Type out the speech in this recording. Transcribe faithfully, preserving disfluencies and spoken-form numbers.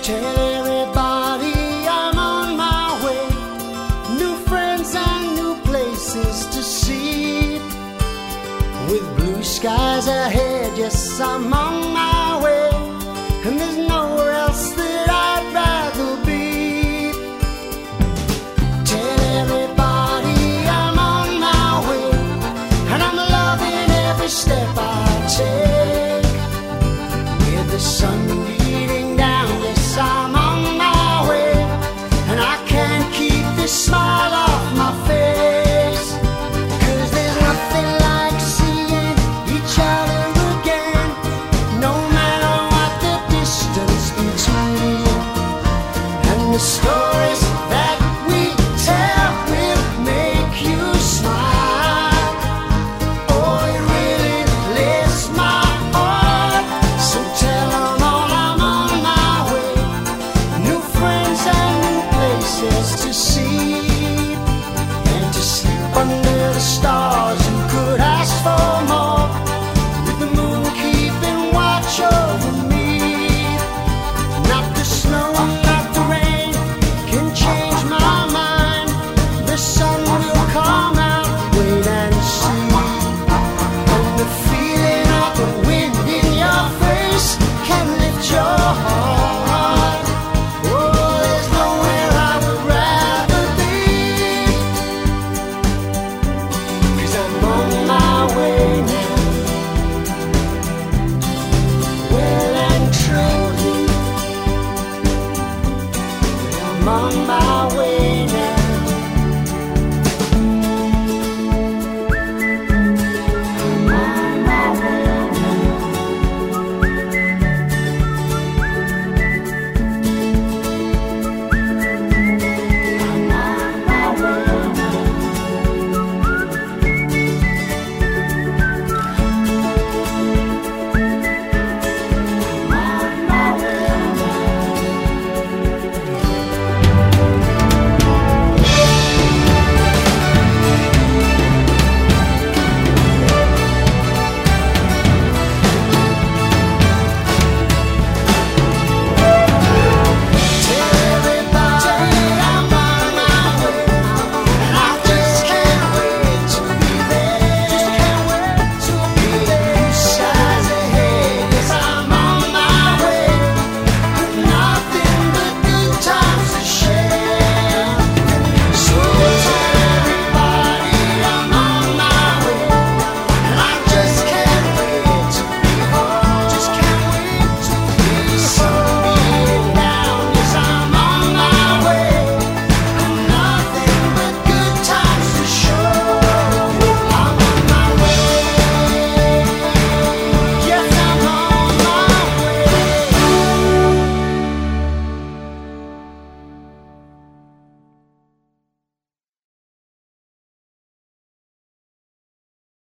Tell everybody I'm on my way. New friends and new places to see. With blue skies ahead, yes, I'm on my way. And there's nowhere else that I'd rather be. Tell everybody I'm on my way, and I'm loving every step I take.